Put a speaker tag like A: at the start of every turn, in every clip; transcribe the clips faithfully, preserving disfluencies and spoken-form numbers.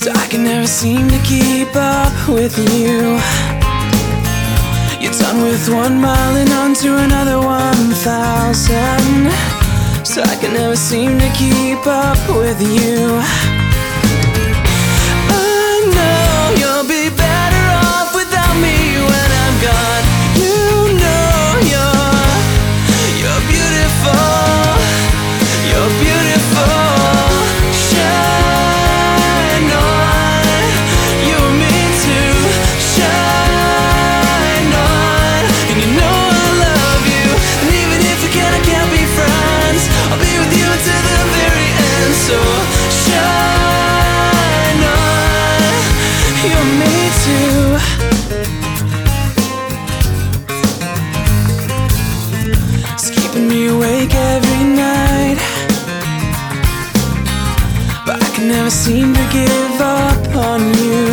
A: So I can never seem to keep up with you. You're done with one mile and on to another one thousand. So I can never seem to keep up with you. I know you'll be better off without me when I'm gone. You know you're, you're beautiful. You're beautiful. Shine on. You and me too. Shine on. And you know I love you. And even if we can, I can't be friends, I'll be with you until the very end. So shine on. You and me too. It's keeping me awake every night, but I can never seem to give up on you.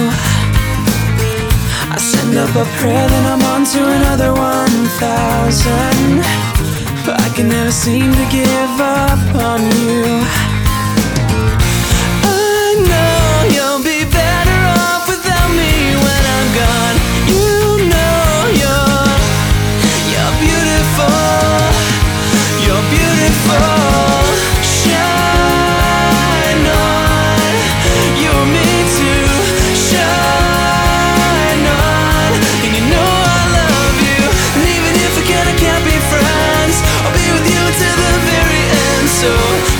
A: I send up a prayer, then I'm on to another one thousand, but I can never seem to give up on you. I know you'll be better off without me when I'm gone. You know you're, you're beautiful. You're beautiful. Shine on. You and me too. Shine on. And you know I love you. And even if we can, I can't be friends, I'll be with you till the very end. So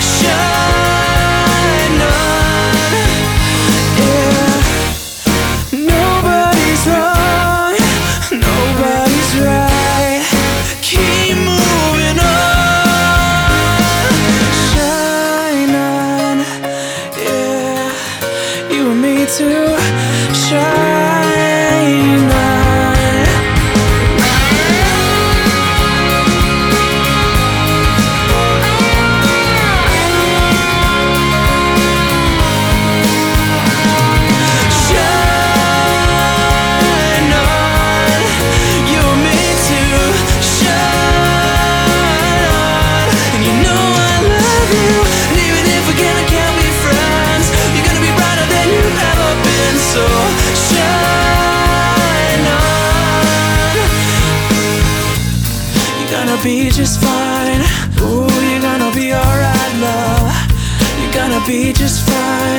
A: shine on. Yeah. Nobody's wrong, nobody's right. Keep moving on. Shine on. Yeah. You and me too. Shine on. Shine on. You and me too. Shine on. And you know I love you. And even if we can, I can't be friends, you're gonna be brighter than you've ever been. So shine on. You're gonna be just fine. Ooh, you're gonna be alright, love. You're gonna be just fine.